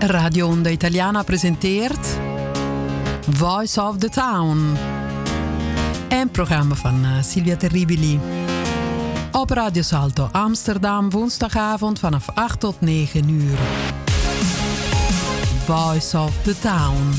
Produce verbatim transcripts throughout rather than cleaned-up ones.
Radio Onda Italiana presenteert Voice of the Town. Een programma van uh, Silvia Terribili. Op Radio Salto Amsterdam woensdagavond vanaf acht tot negen uur. Voice of the Town.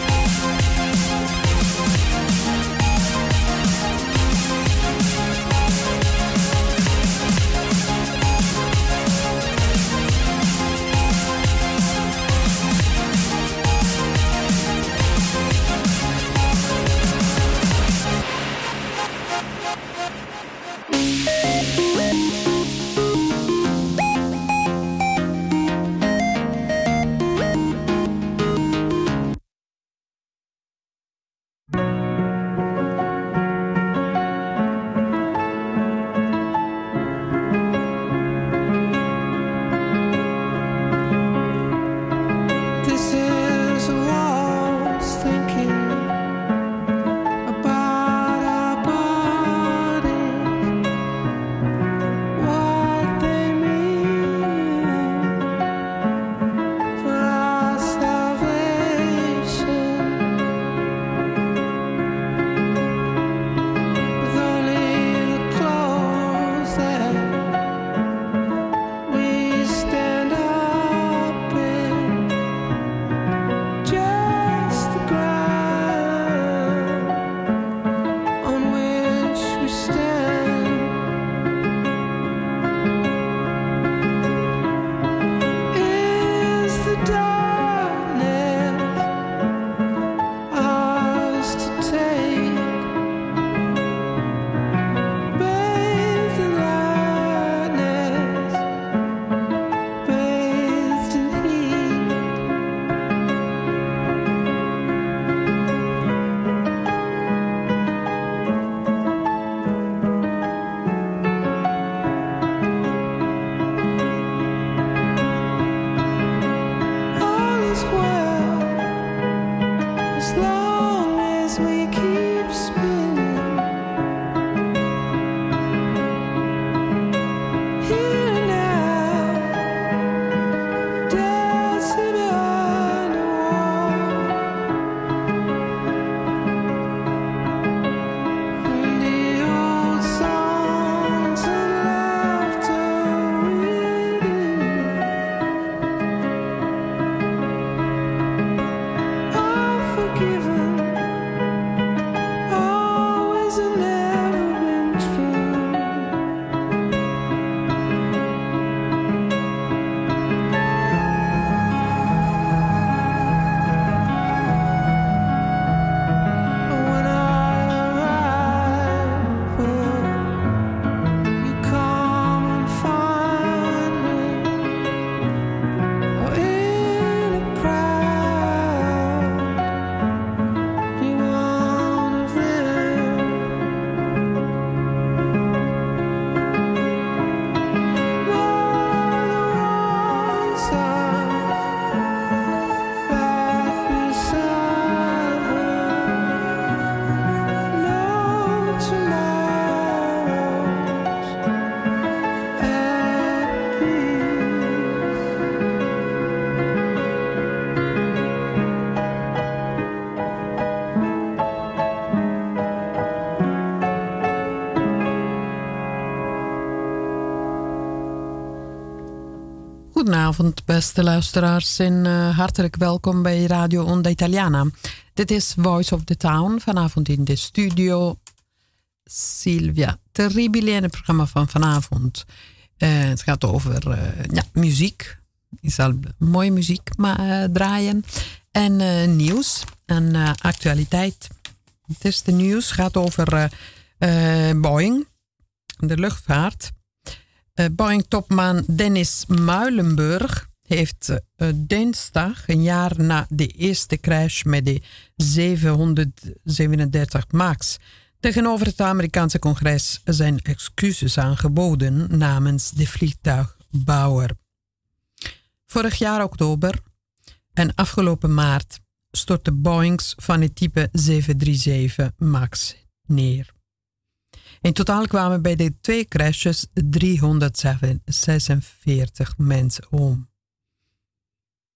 Goedenavond, beste luisteraars, en uh, hartelijk welkom bij Radio Onda Italiana. Dit is Voice of the Town, vanavond in de studio Silvia Terribili en het programma van vanavond. Uh, het gaat over uh, ja, muziek. Ik zal mooie muziek maar, uh, draaien. En uh, nieuws en uh, actualiteit. Het eerste nieuws gaat over uh, uh, Boeing, de luchtvaart. Uh, Boeing-topman Dennis Muilenburg heeft uh, dinsdag, een jaar na de eerste crash met de zevenhonderdzevenendertig MAX, tegenover het Amerikaanse congres zijn excuses aangeboden namens de vliegtuigbouwer. Vorig jaar oktober en afgelopen maart stortten Boeings van het type zevenhonderdzevenendertig MAX neer. In totaal kwamen bij de twee crashes driehonderdzesenveertig mensen om.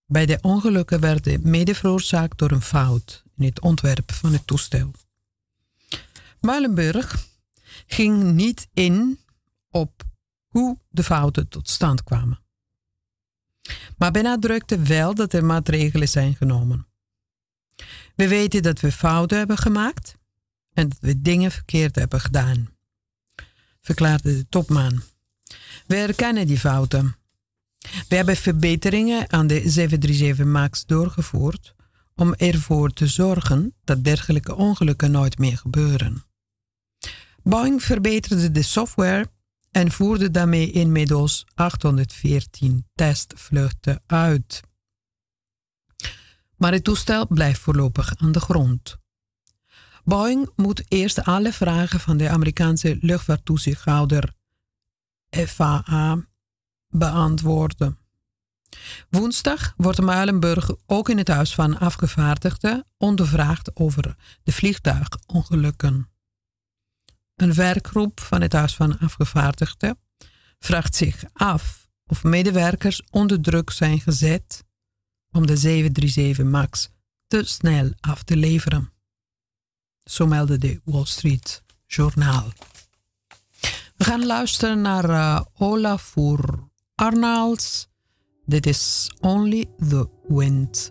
Beide ongelukken werden mede veroorzaakt door een fout in het ontwerp van het toestel. Muilenburg ging niet in op hoe de fouten tot stand kwamen, maar benadrukte wel dat er maatregelen zijn genomen. We weten dat we fouten hebben gemaakt en dat we dingen verkeerd hebben gedaan, verklaarde de topman. We erkennen die fouten. We hebben verbeteringen aan de zeven drie zeven MAX doorgevoerd om ervoor te zorgen dat dergelijke ongelukken nooit meer gebeuren. Boeing verbeterde de software en voerde daarmee inmiddels achthonderdveertien testvluchten uit. Maar het toestel blijft voorlopig aan de grond. Boeing moet eerst alle vragen van de Amerikaanse luchtvaarttoezichthouder F A A beantwoorden. Woensdag wordt Muilenburg ook in het Huis van Afgevaardigden ondervraagd over de vliegtuigongelukken. Een werkgroep van het Huis van Afgevaardigden vraagt zich af of medewerkers onder druk zijn gezet om de zeven drie zeven MAX te snel af te leveren. Zo meldde de Wall Street Journal. We gaan luisteren naar uh, Olafur Arnalds. Dit is Only the Wind.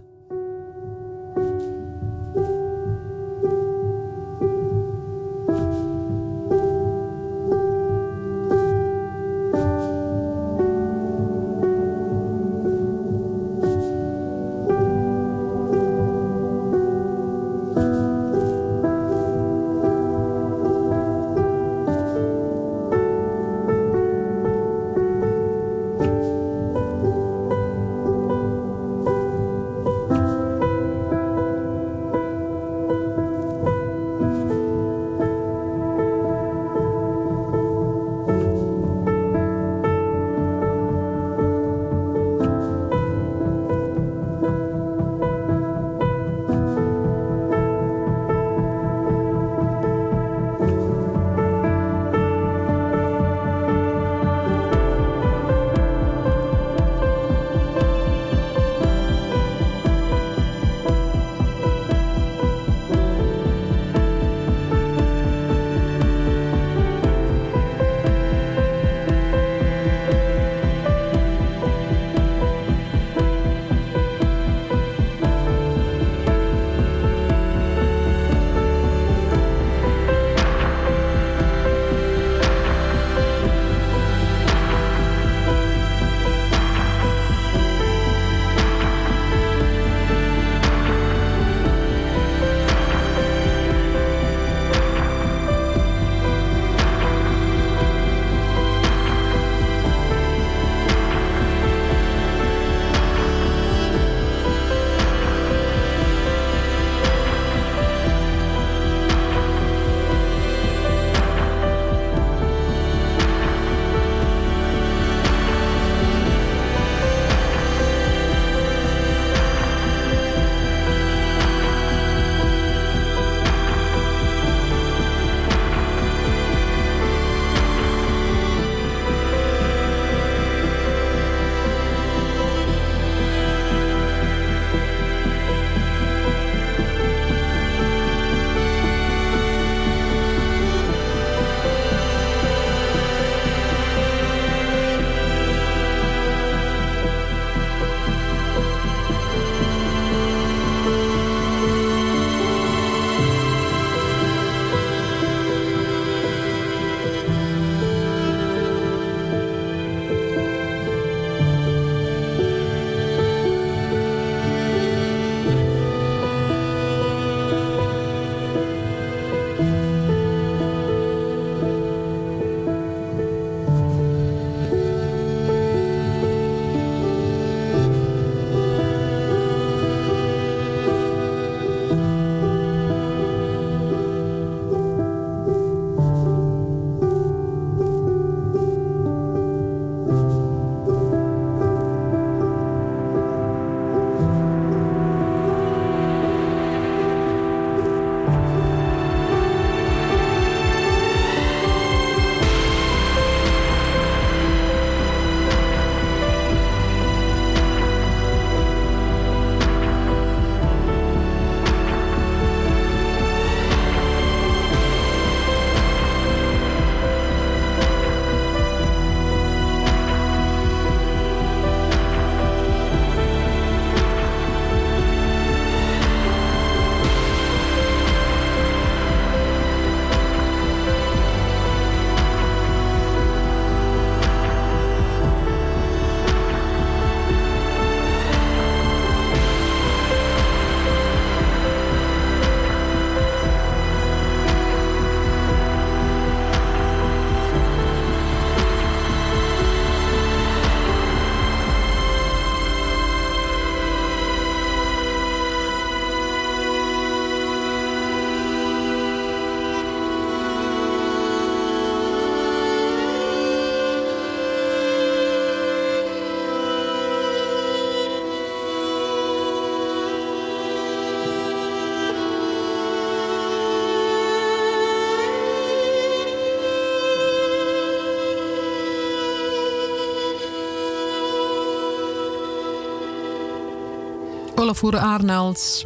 Olafur Arnalds.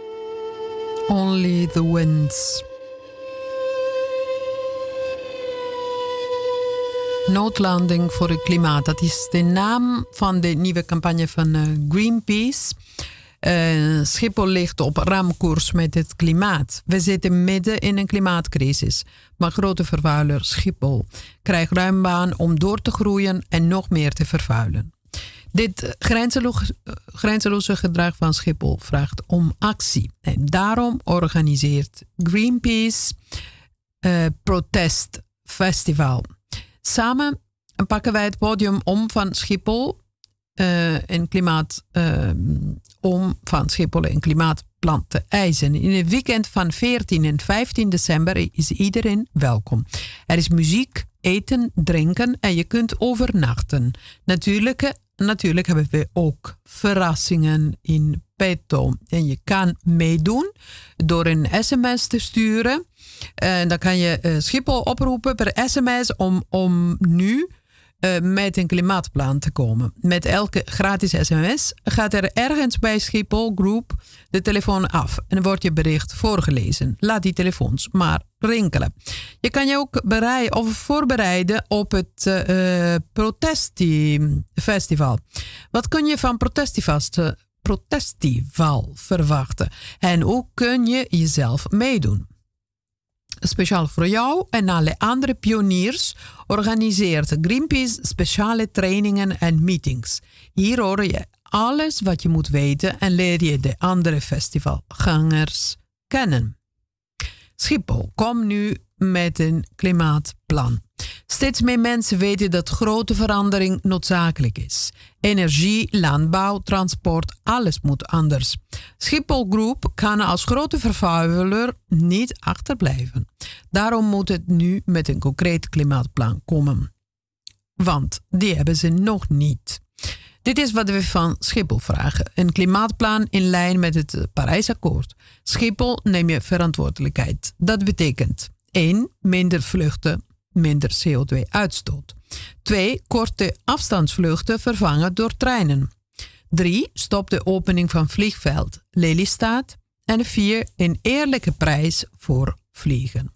Only the Winds. Noodlanding voor het klimaat. Dat is de naam van de nieuwe campagne van uh, Greenpeace. Uh, Schiphol ligt op ramkoers met het klimaat. We zitten midden in een klimaatcrisis. Maar grote vervuiler Schiphol krijgt ruim baan om door te groeien en nog meer te vervuilen. Dit grenzeloze, grenzeloze gedrag van Schiphol vraagt om actie. En daarom organiseert Greenpeace uh, protestfestival. Samen pakken wij het podium om van Schiphol uh, en klimaat uh, om van Schiphol een klimaatplan te eisen. In het weekend van veertien en vijftien december is iedereen welkom. Er is muziek, eten, drinken en je kunt overnachten. Natuurlijk, natuurlijk hebben we ook verrassingen in petto. En je kan meedoen door een sms te sturen. En dan kan je uh, Schiphol oproepen per sms om, om nu uh, met een klimaatplan te komen. Met elke gratis sms gaat er ergens bij Schiphol Group de telefoon af en wordt je bericht voorgelezen. Laat die telefoons maar rinkelen. Je kan je ook bereiden of voorbereiden op het uh, protestfestival. Wat kun je van protestfestival, protestfestival verwachten? En hoe kun je jezelf meedoen? Speciaal voor jou en alle andere pioniers organiseert Greenpeace speciale trainingen en meetings. Hier hoor je alles wat je moet weten en leer je de andere festivalgangers kennen. Schiphol, kom nu met een klimaatplan. Steeds meer mensen weten dat grote verandering noodzakelijk is. Energie, landbouw, transport, alles moet anders. Schiphol Group kan als grote vervuiler niet achterblijven. Daarom moet het nu met een concreet klimaatplan komen. Want die hebben ze nog niet. Dit is wat we van Schiphol vragen. Een klimaatplan in lijn met het Parijsakkoord. Schiphol neem je verantwoordelijkheid. Dat betekent één. Minder vluchten, minder C O twee uitstoot. twee. Korte afstandsvluchten vervangen door treinen. drie. Stop de opening van vliegveld Lelystad. En vier. Een eerlijke prijs voor vliegen.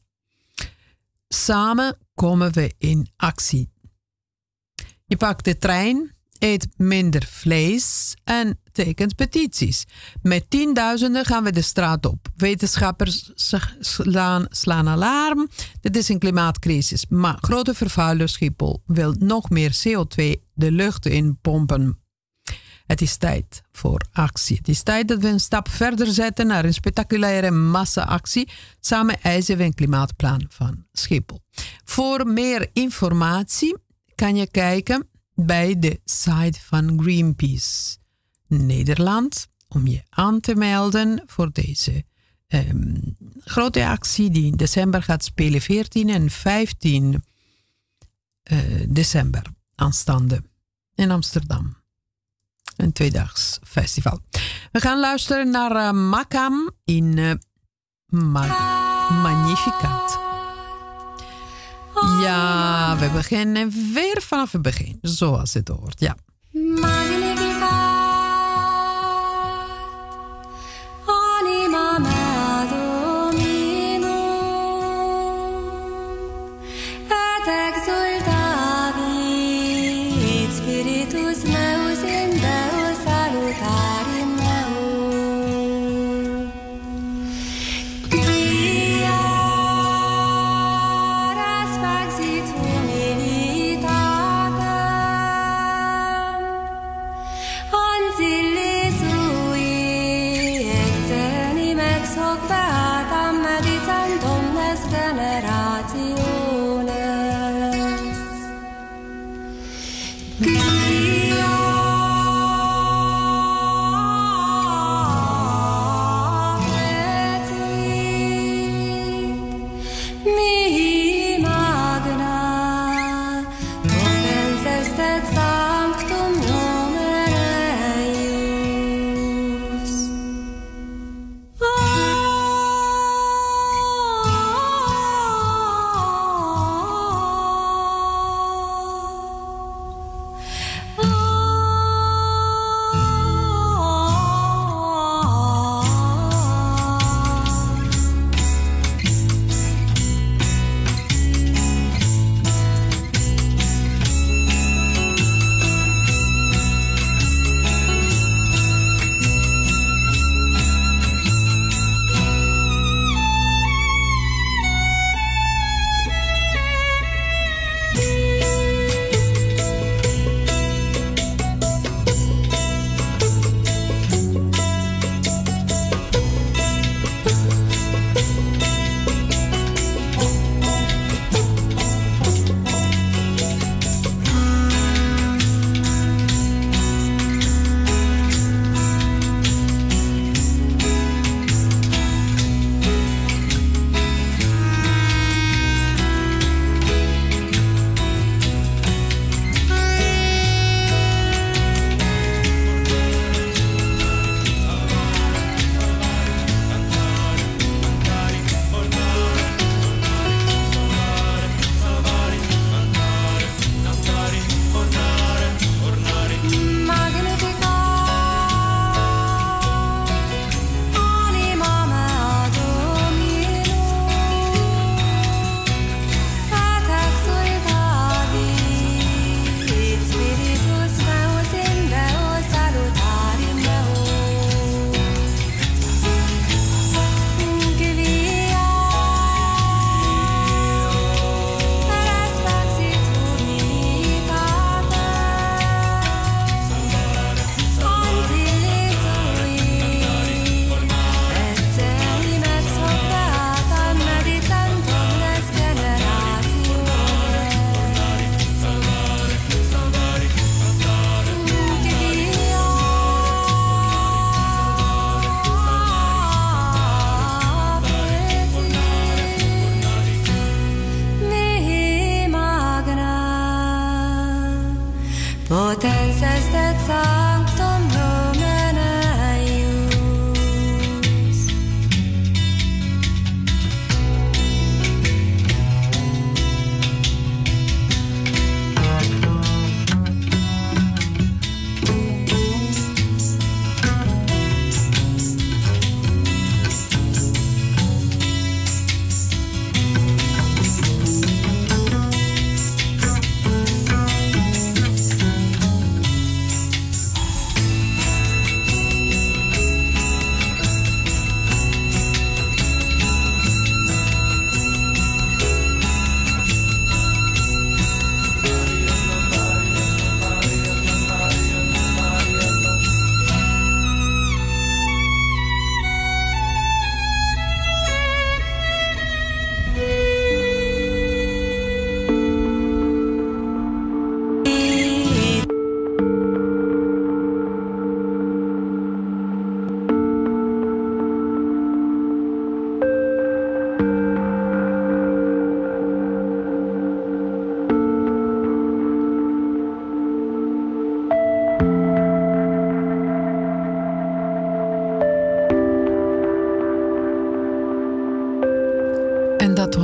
Samen komen we in actie. Je pakt de trein, eet minder vlees en tekent petities. Met tienduizenden gaan we de straat op. Wetenschappers slaan, slaan alarm. Dit is een klimaatcrisis. Maar grote vervuiler Schiphol wil nog meer C O twee de lucht in pompen. Het is tijd voor actie. Het is tijd dat we een stap verder zetten naar een spectaculaire massa-actie. Samen eisen we een klimaatplan van Schiphol. Voor meer informatie kan je kijken bij de site van Greenpeace Nederland om je aan te melden voor deze um, grote actie die in december gaat spelen, veertien en vijftien uh, december aanstaande in Amsterdam. Een tweedaags festival. We gaan luisteren naar uh, Makam in uh, Ma- Magnificat. Ja, we beginnen weer vanaf het begin, zoals het hoort, ja. Anima mea Domino, et exultavit spiritus meus in Deo salutari meo.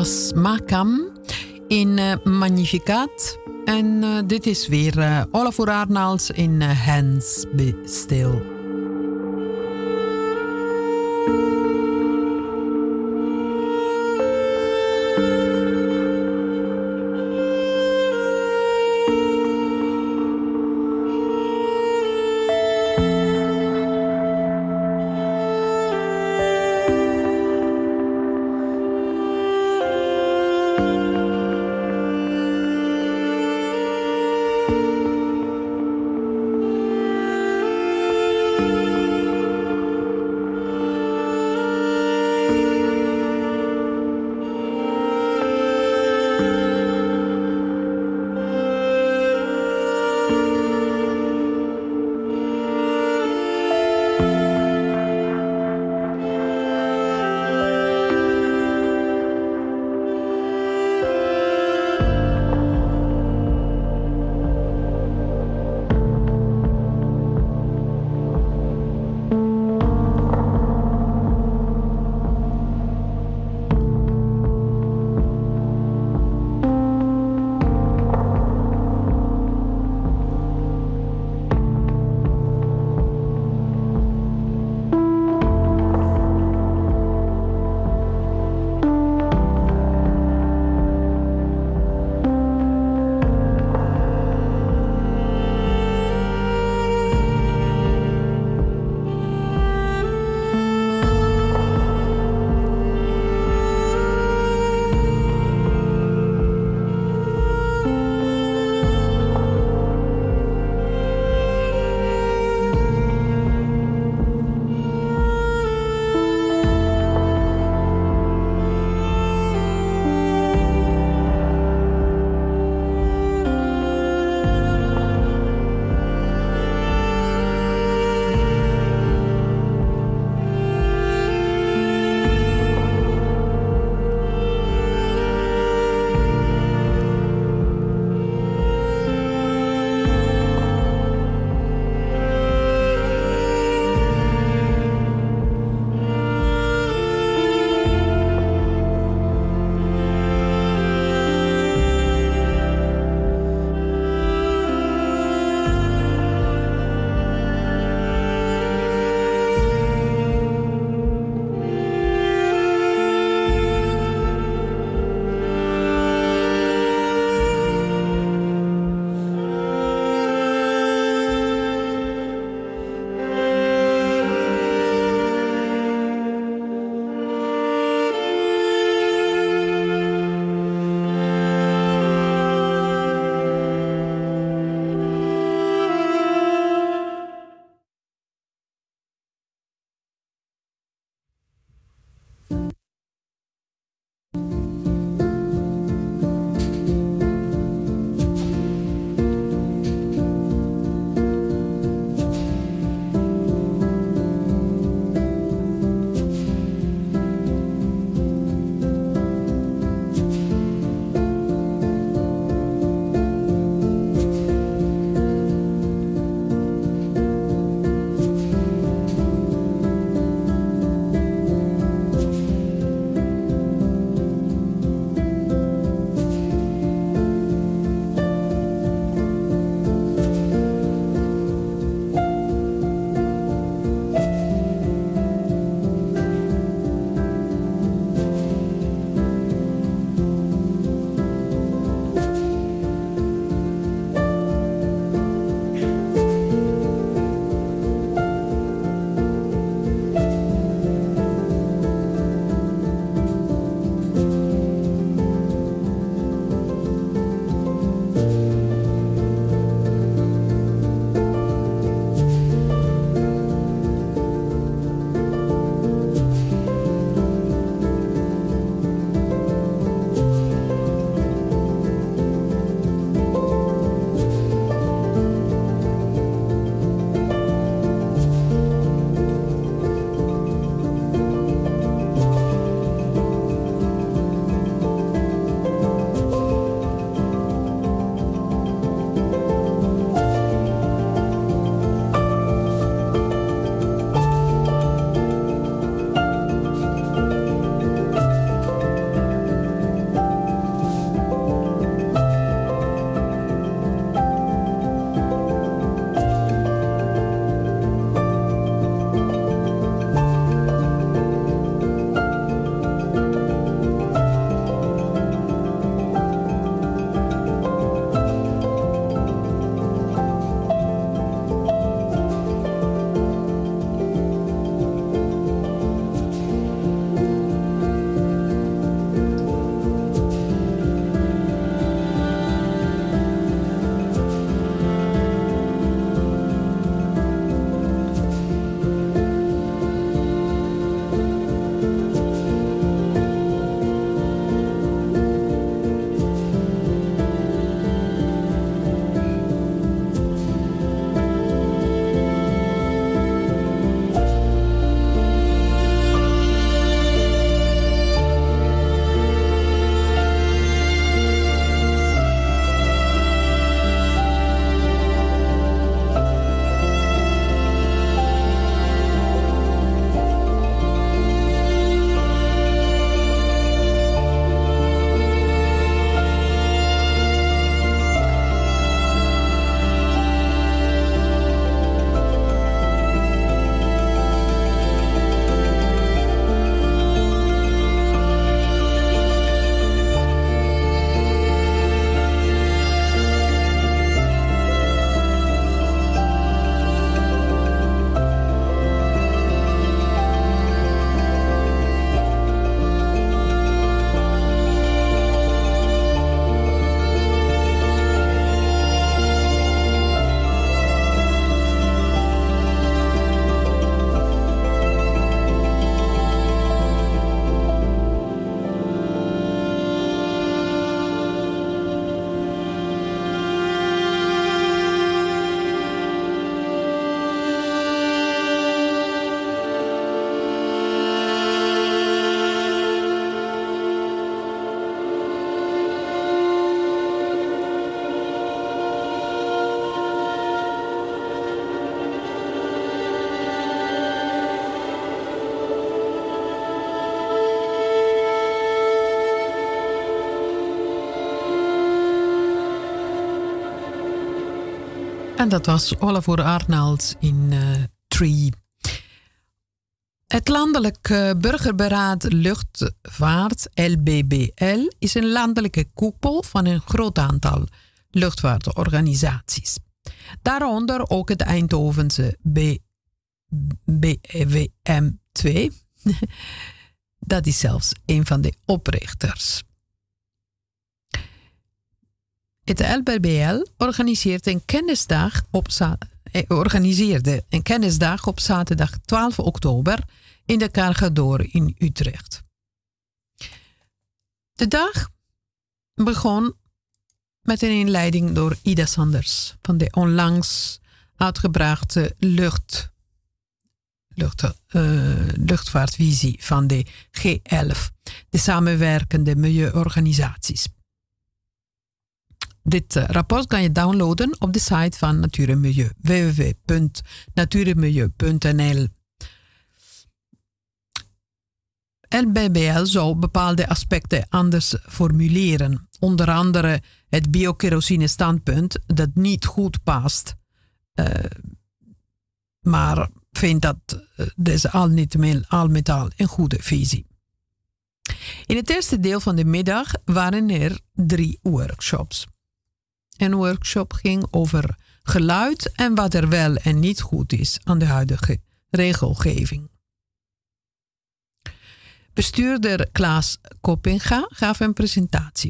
was Makam in uh, Magnificat. En uh, dit is weer uh, Olafur Arnalds in uh, Hands Be Still. En dat was Olafur Arnalds in uh, Tree. Het Landelijk uh, Burgerberaad Luchtvaart, L B B L, is een landelijke koepel van een groot aantal luchtvaartorganisaties. Daaronder ook het Eindhovense B W M twee. Dat is zelfs een van de oprichters. Het L B B L organiseert een kennisdag op, organiseerde een kennisdag op zaterdag twaalf oktober in de Cargador in Utrecht. De dag begon met een inleiding door Ida Sanders van de onlangs uitgebrachte lucht, lucht, uh, luchtvaartvisie van de G elf, de samenwerkende milieuorganisaties. Dit uh, rapport kan je downloaden op de site van Natuur en Milieu, w w w punt natuur en milieu punt n l. L B B L zou bepaalde aspecten anders formuleren. Onder andere het biokerosine standpunt dat niet goed past. Uh, maar vindt dat uh, deze al niet al met al een goede visie. In het eerste deel van de middag waren er drie workshops. Een workshop ging over geluid en wat er wel en niet goed is aan de huidige regelgeving. Bestuurder Klaas Koppinga gaf een presentatie.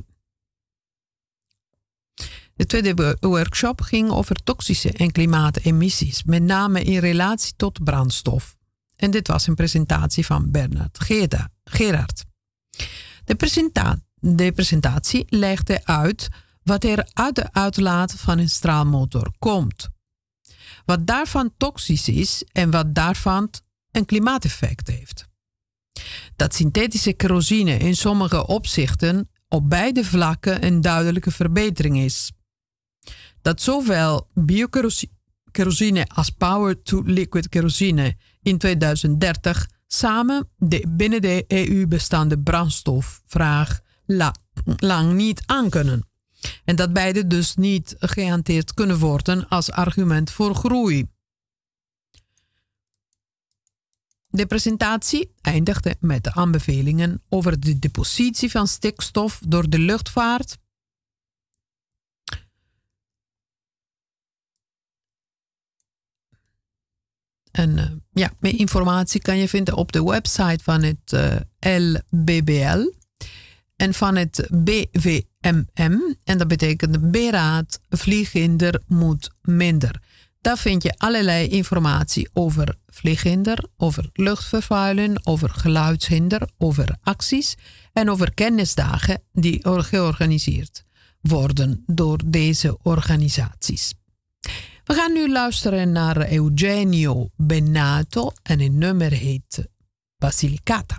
De tweede workshop ging over toxische en klimaatemissies, met name in relatie tot brandstof. En dit was een presentatie van Bernard Gerard. De, presenta- de presentatie legde uit wat er uit de uitlaat van een straalmotor komt. Wat daarvan toxisch is en wat daarvan een klimaateffect heeft. Dat synthetische kerosine in sommige opzichten op beide vlakken een duidelijke verbetering is. Dat zowel biokerosine als power-to-liquid kerosine in tweeduizend dertig samen de binnen de E U bestaande brandstofvraag la, lang niet aankunnen. En dat beide dus niet gehanteerd kunnen worden als argument voor groei. De presentatie eindigde met de aanbevelingen over de depositie van stikstof door de luchtvaart. En uh, ja, meer informatie kan je vinden op de website van het uh, L B B L en van het B W M M. En dat betekent Beraad Vlieghinder moet minder. Daar vind je allerlei informatie over vlieghinder, over luchtvervuiling, over geluidshinder, over acties en over kennisdagen die georganiseerd worden door deze organisaties. We gaan nu luisteren naar Eugenio Bennato en een nummer heet Basilicata.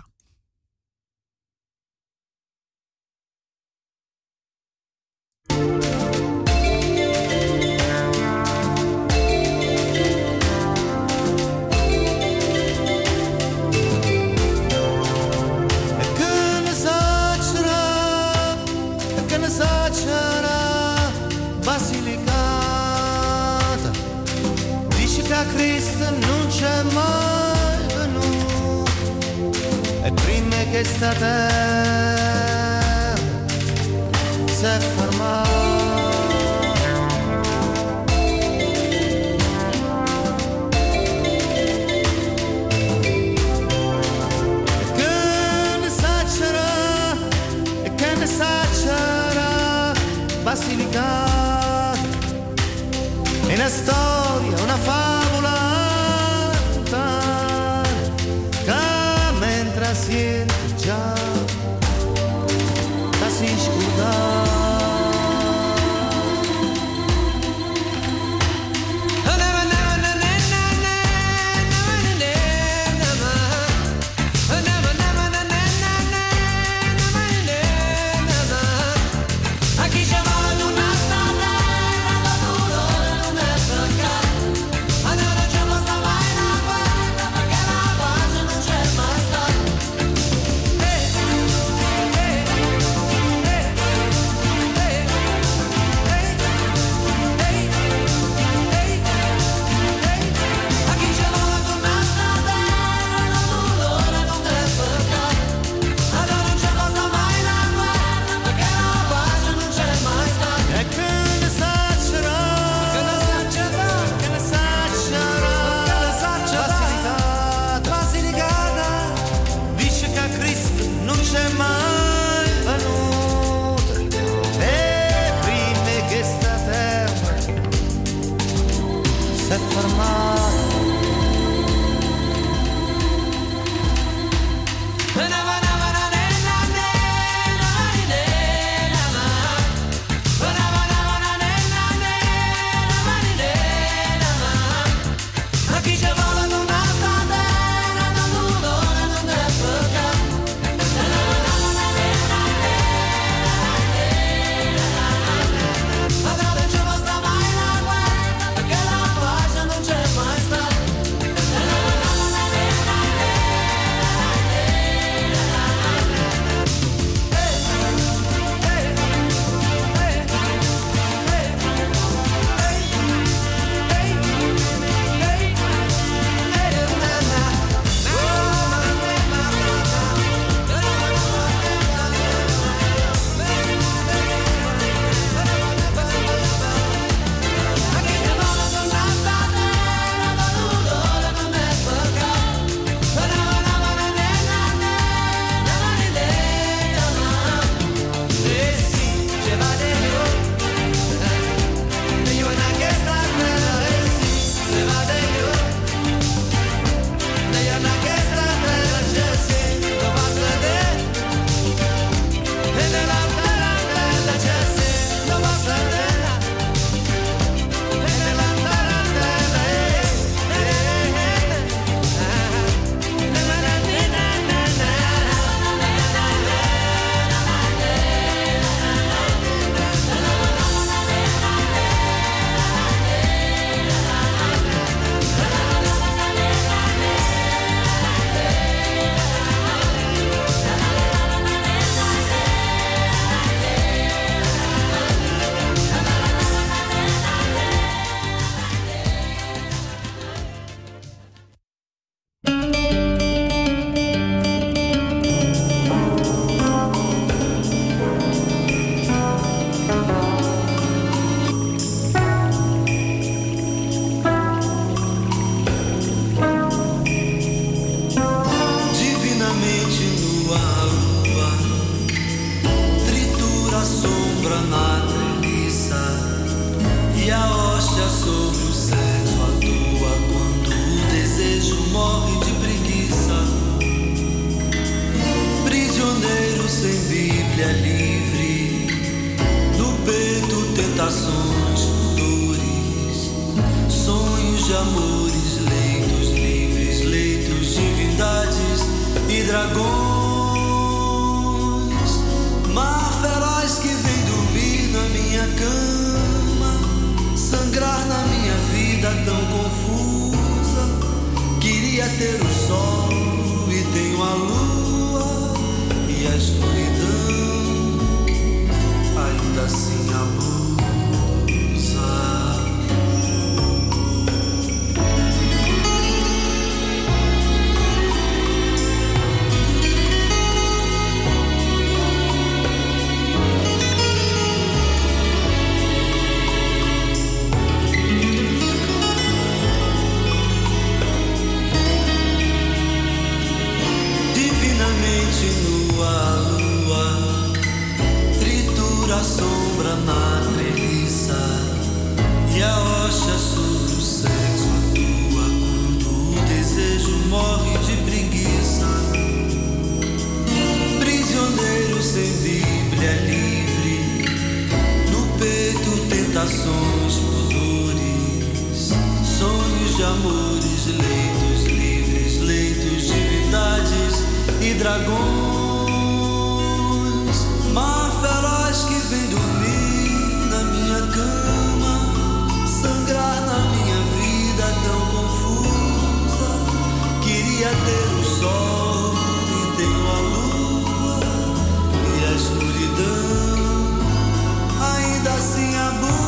Basilicata, dice che a Cristo non c'è mai venuto, e prima che sta terra si è fermata. E che ne saccerà, e che ne saccerà Basilicata, è una storia, una favola che mentre siente già la si scorda. I sombra na treliça e a hóstia sobre o sexo atua quando o desejo morre de preguiça. Prisioneiro sem Bíblia livre, no peito tentações, dores, sonhos de amores, leitos livres, leitos, divindades e dragões. Mar feroz que vem dormir na minha cama, sangrar na minha vida tão confusa. Queria ter o sol e tenho a lua e a escuridão, ainda assim abusa. A sombra na treliça e a hóstia sobre o sexo atua quando o desejo morre de preguiça. Prisioneiro sem Bíblia livre, no peito tentações, pudores, sonhos de amores, leitos livres, leitos, divindades e dragões. Mar feroz que vem dormir na minha cama, sangrar na minha vida tão confusa. Queria ter o sol e tenho a lua e a escuridão, ainda assim abusa.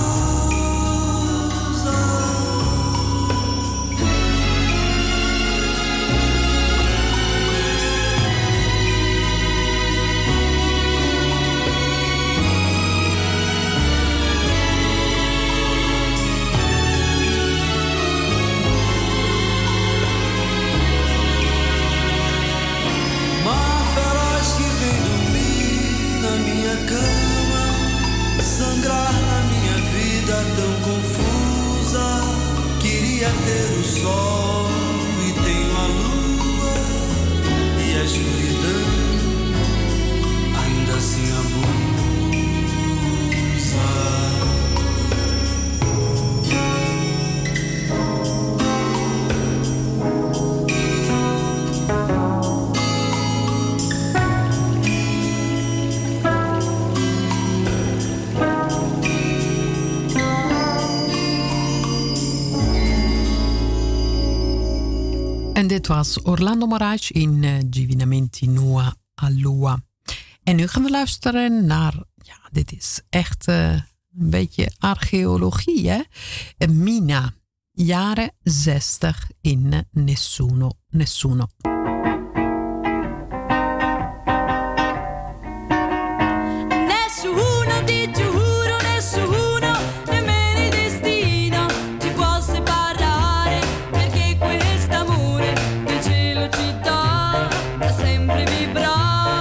Sangrar na minha vida tão confusa. Queria ter o sol e tenho a lua e a escuridão, ainda assim abusa. En dit was Orlando Moraes in uh, Divinamente Nua Alua. En nu gaan we luisteren naar, ja, dit is echt uh, een beetje archeologie, hè? Mina, jaren zestig in uh, Nessuno, Nessuno. Nessuno ti giuro, nessuno, nemmeno il destino ci può separare, perché quest'amore che il cielo ci dà da sempre vivrà.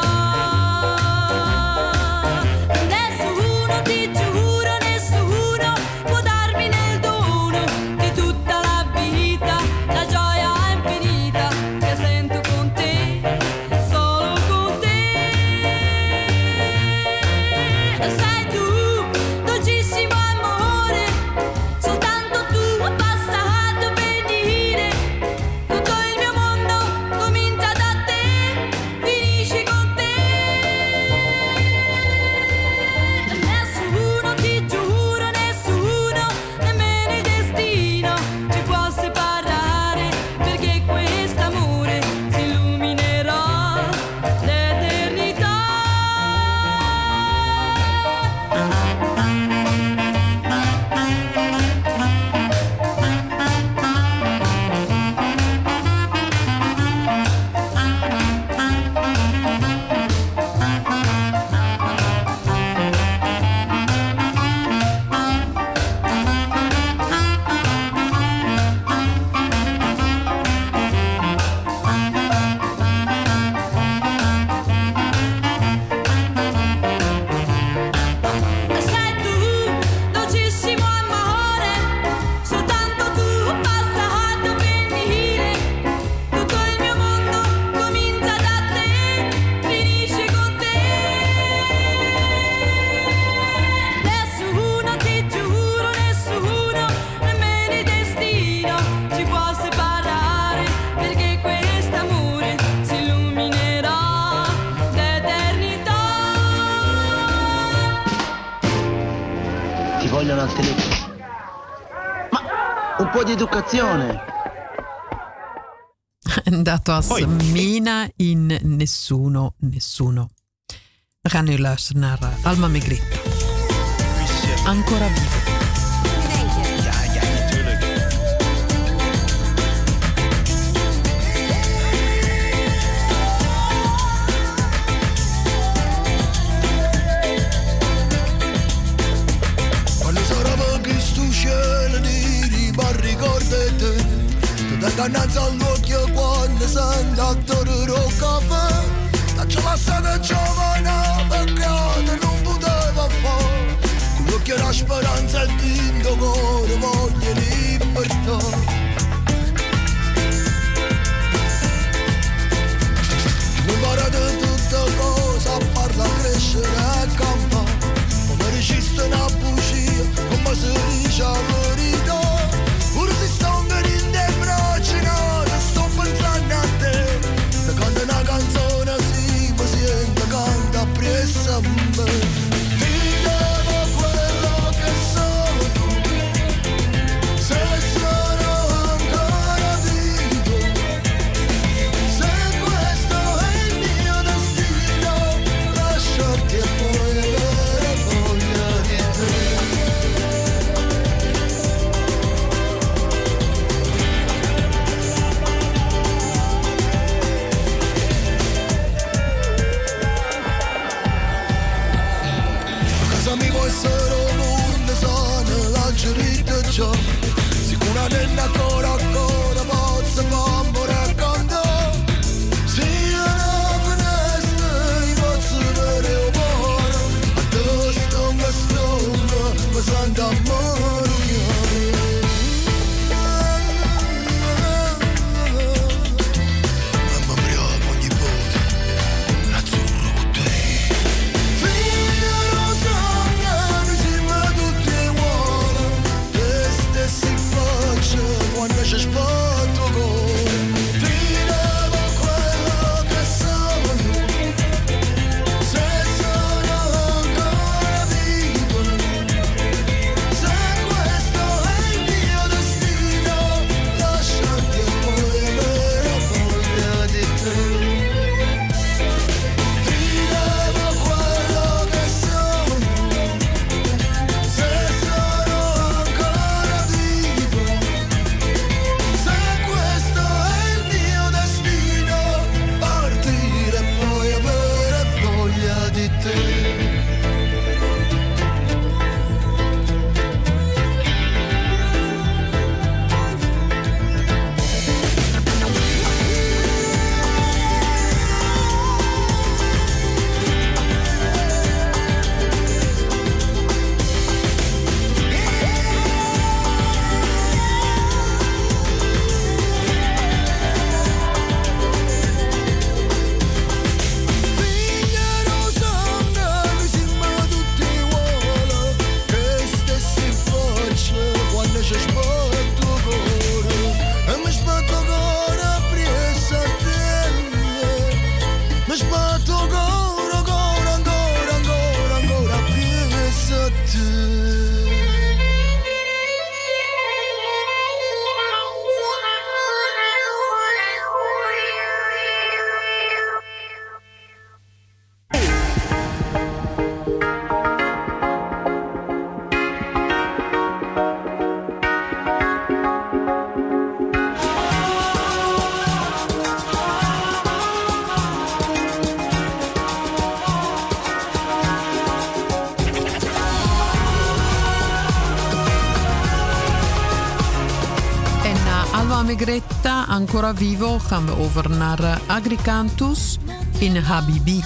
Nessuno ti giuro, nessuno può darmi nel dono di tutta la vita la gioia infinita che sento con te, solo con te. Sei tu, dolcissimo amore, soltanto tu hai passato a venire. Tutto il mio mondo comincia da te, finisce con te. Nessuno, ti giuro, nessuno, nemmeno il destino ci può separare, perché quest'amore si illuminerà l'eternità. Ti vogliono al telefono. Ma un po' di educazione. È andato a Mina in Nessuno, Nessuno. We gaan nu luisteren naar uh, Alma Megretta. Ancora vivo. Ja, ja, natuurlijk. Quando sarà che sto cielo di barri cordette, ti dai cannanza all'occhio quando senti a torre caffè. T'ho passata giovane perché non poteva fare, con l'occhio la speranza e tinto cuore voglio libertà. Mi impara di tutte cose a farla crescere e campare, come resiste una bugia, come si dice la verità. Pure se sto venendo in braccia, no, sto pensando a te, se canta una canzone sì, mi sento canta presso a me. Ti devo quello che sono tu, se sono ancora vivo, se questo è il mio destino, lasciarti e poi avere voglia di te. Mi può essere un mondo sano, la gerita già, sicuramente ancora ancora pozza fammi raccontare. Se una finestra i pozzo vedere un po', a te stonga stonga, mi sento amore. Mamma mia, ogni volta, l'azzurro con te. Quando ci sbatto cuore, ti devo quello che sono, se sono ancora vivo, se questo è il mio destino, lasciati e poi avere voglia di te. Ti devo quello che sono, se sono ancora vivo, se questo è il mio destino, partire e poi avere voglia di te. Megretta, ancora vivo, gaan we over naar Agricantus in Habibi.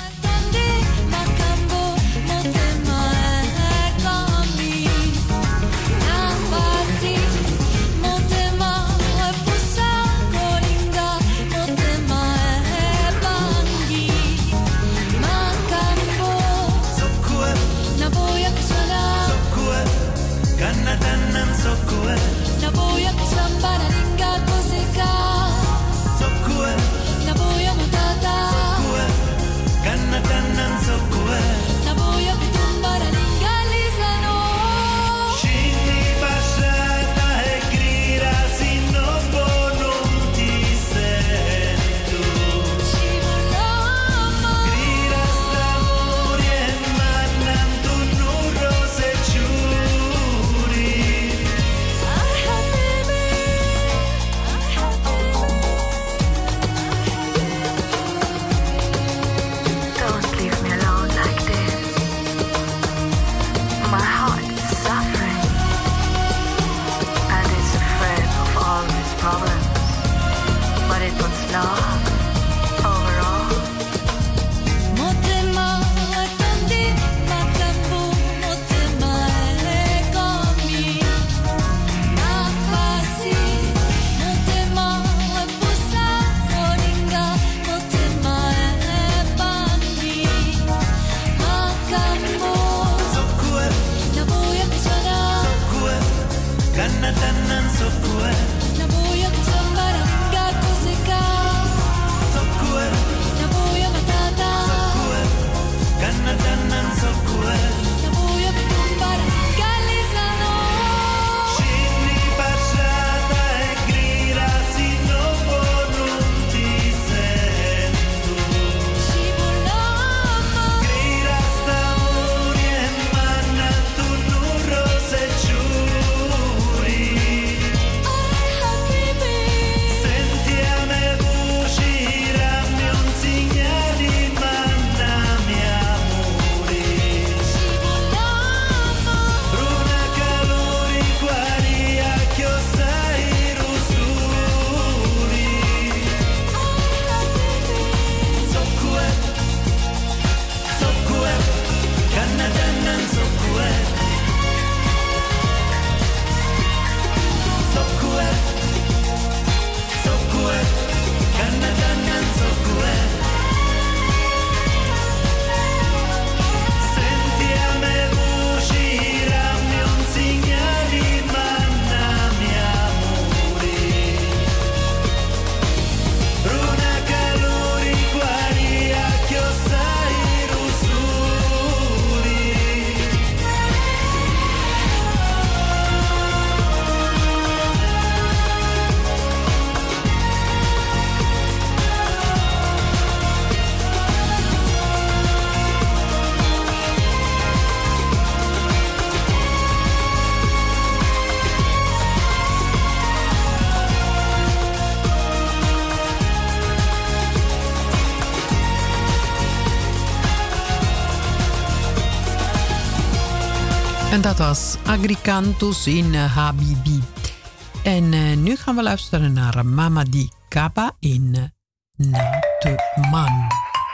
En dat was Agricantus in uh, Habibi. En uh, nu gaan we luisteren naar Mamadi Kaba in uh, Natuman.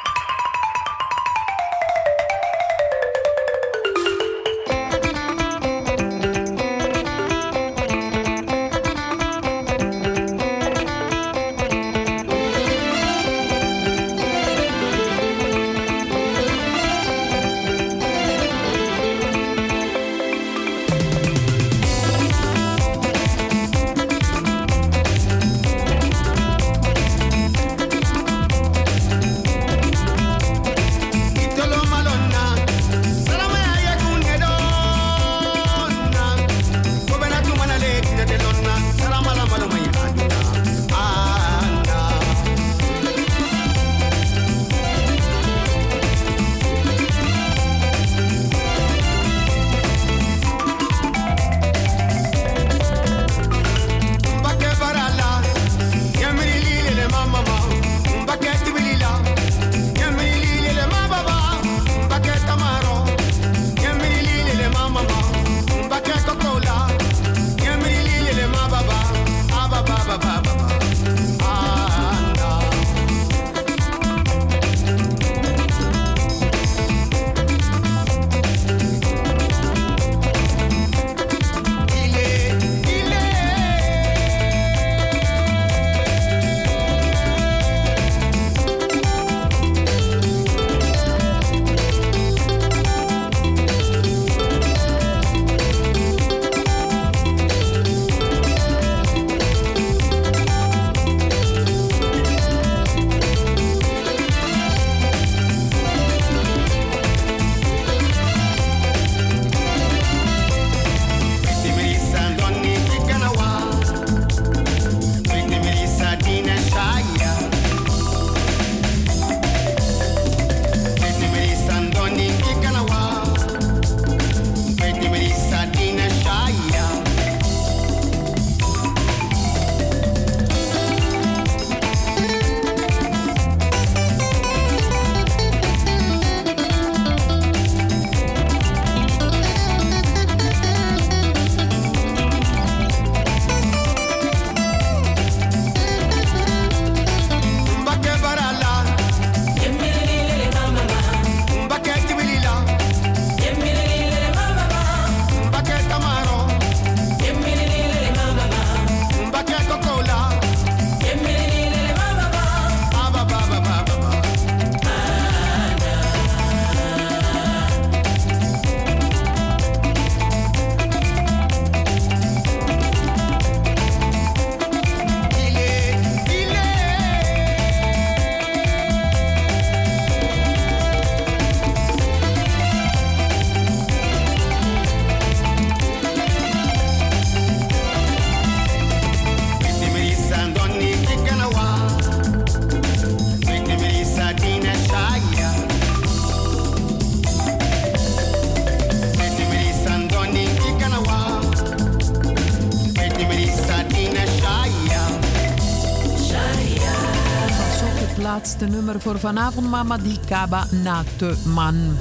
Laatste nummer voor vanavond, Mamadi Kaba Natuman.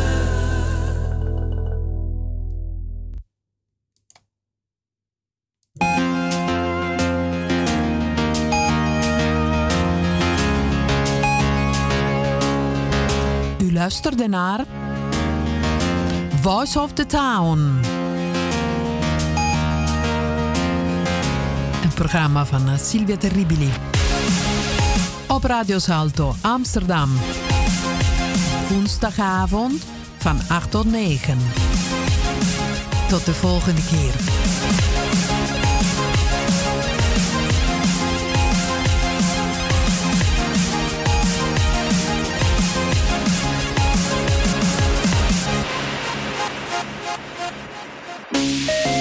U luisterde naar Voice of the Town. Een programma van Silvia Terribili. Op Radio Salto Amsterdam. Woensdagavond van acht tot negen. Tot de volgende keer. Thank you.